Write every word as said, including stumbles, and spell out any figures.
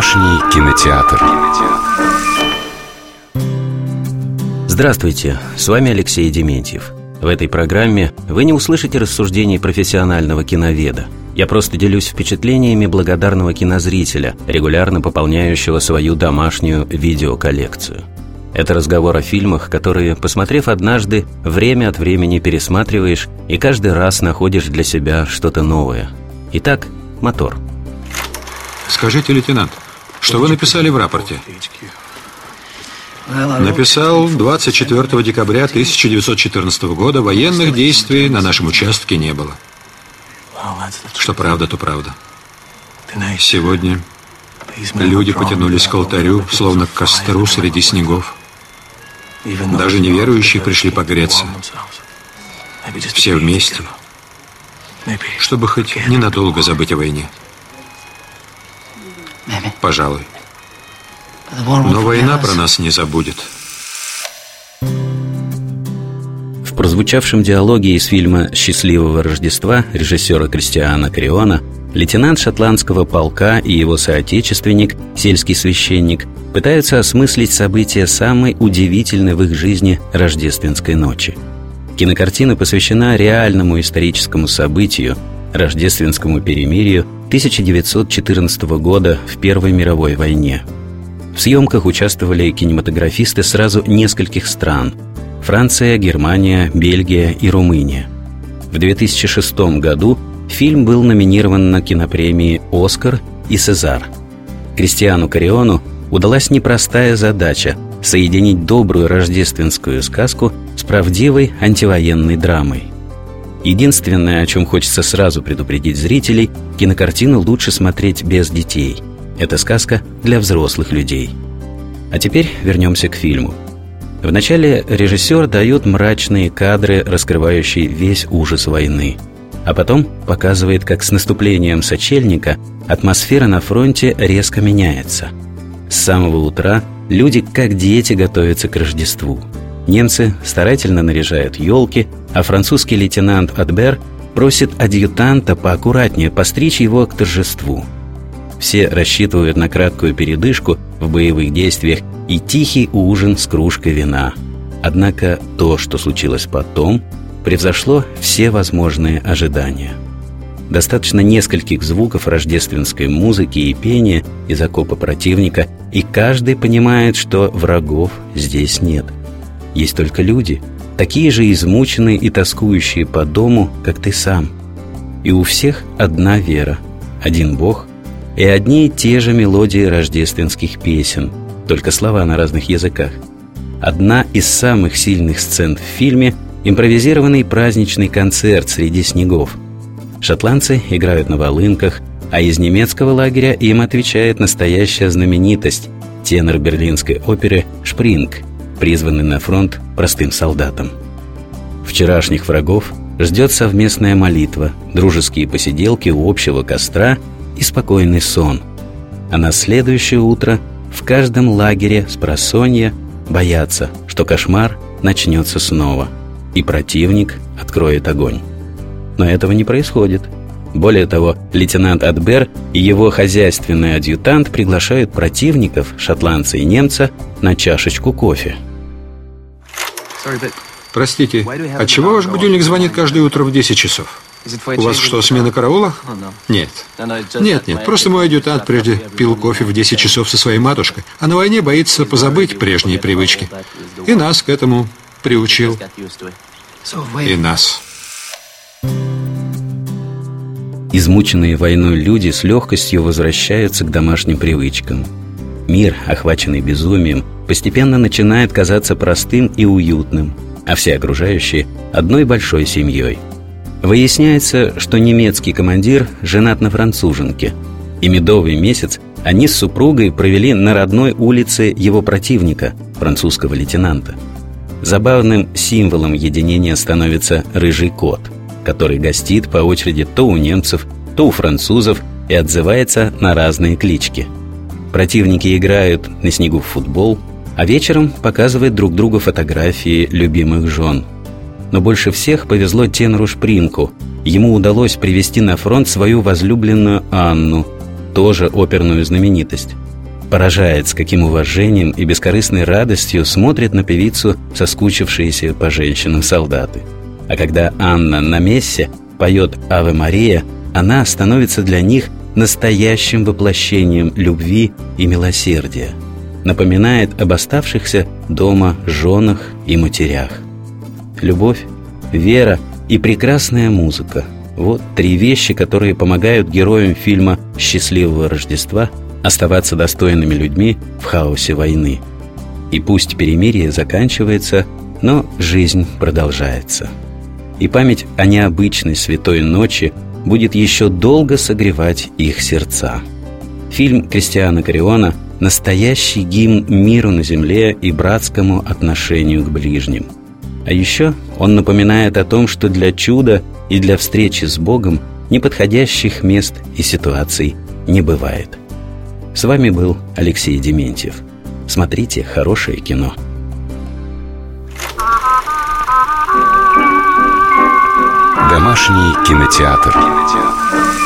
Домашний кинотеатр. Здравствуйте, с вами Алексей Дементьев. В этой программе вы не услышите рассуждений профессионального киноведа. Я просто делюсь впечатлениями благодарного кинозрителя, регулярно пополняющего свою домашнюю видеоколлекцию. Это разговор о фильмах, которые, посмотрев однажды, время от времени пересматриваешь и каждый раз находишь для себя что-то новое. Итак, мотор. Скажите, лейтенант, что вы написали в рапорте? Написал: двадцать четвёртого декабря тысяча девятьсот четырнадцатого года военных действий на нашем участке не было. Что правда, то правда. Сегодня люди потянулись к алтарю, словно к костру среди снегов. Даже неверующие пришли погреться. Все вместе, чтобы хоть ненадолго забыть о войне. Пожалуй. Но война про нас не забудет. В прозвучавшем диалоге из фильма «Счастливого Рождества» режиссера Кристиана Кориона лейтенант шотландского полка и его соотечественник, сельский священник, пытаются осмыслить события самой удивительной в их жизни рождественской ночи. Кинокартина посвящена реальному историческому событию, рождественскому перемирию тысяча девятьсот четырнадцатого года в Первой мировой войне. В съемках участвовали кинематографисты сразу нескольких стран – Франция, Германия, Бельгия и Румыния. В две тысячи шестом году фильм был номинирован на кинопремии «Оскар» и «Сезар». Кристиану Кориону удалась непростая задача – соединить добрую рождественскую сказку с правдивой антивоенной драмой. Единственное, о чем хочется сразу предупредить зрителей – кинокартину лучше смотреть без детей. Это сказка для взрослых людей. А теперь вернемся к фильму. Вначале режиссер дает мрачные кадры, раскрывающие весь ужас войны. А потом показывает, как с наступлением сочельника атмосфера на фронте резко меняется. С самого утра люди, как дети, готовятся к Рождеству. Немцы старательно наряжают елки, а французский лейтенант Адбер просит адъютанта поаккуратнее постричь его к торжеству. Все рассчитывают на краткую передышку в боевых действиях и тихий ужин с кружкой вина. Однако то, что случилось потом, превзошло все возможные ожидания. Достаточно нескольких звуков рождественской музыки и пения из окопа противника, и каждый понимает, что врагов здесь нет. Есть только люди, такие же измученные и тоскующие по дому, как ты сам. И у всех одна вера, один Бог и одни и те же мелодии рождественских песен, только слова на разных языках. Одна из самых сильных сцен в фильме – импровизированный праздничный концерт среди снегов. Шотландцы играют на волынках, а из немецкого лагеря им отвечает настоящая знаменитость – тенор берлинской оперы Шпринг, призванный на фронт простым солдатам. Вчерашних врагов ждет совместная молитва, дружеские посиделки у общего костра и спокойный сон. А на следующее утро в каждом лагере спросонья боятся, что кошмар начнется снова, и противник откроет огонь. Но этого не происходит. Более того, лейтенант Адбер и его хозяйственный адъютант приглашают противников, шотландца и немца, на чашечку кофе. Простите, отчего ваш будильник звонит каждое утро в десять часов? У вас что, смена караула? Нет. Нет, нет, просто мой адъютант прежде пил кофе в десять часов со своей матушкой, а на войне боится позабыть прежние привычки. И нас к этому приучил. И нас. Измученные войной люди с легкостью возвращаются к домашним привычкам. Мир, охваченный безумием, постепенно начинает казаться простым и уютным, а все окружающие – одной большой семьей. Выясняется, что немецкий командир женат на француженке, и медовый месяц они с супругой провели на родной улице его противника, французского лейтенанта. Забавным символом единения становится рыжий кот, который гостит по очереди то у немцев, то у французов и отзывается на разные клички. Противники играют на снегу в футбол, а вечером показывают друг другу фотографии любимых жен. Но больше всех повезло тенору Шпрингу. Ему удалось привести на фронт свою возлюбленную Анну. тоже оперную знаменитость. Поражает, с каким уважением и бескорыстной радостью смотрят на певицу соскучившиеся по женщинам солдаты. А когда Анна на мессе поет «Аве Мария», она становится для них настоящим воплощением любви и милосердия. Напоминает об оставшихся дома женах и матерях. Любовь, вера и прекрасная музыка – вот три вещи, которые помогают героям фильма «Счастливого Рождества» оставаться достойными людьми в хаосе войны. И пусть перемирие заканчивается, но жизнь продолжается. И память о необычной святой ночи будет еще долго согревать их сердца. Фильм Кристиана Кариона – настоящий гимн миру на земле и братскому отношению к ближним. А еще он напоминает о том, что для чуда и для встречи с Богом неподходящих мест и ситуаций не бывает. С вами был Алексей Дементьев. Смотрите хорошее кино. Домашний кинотеатр.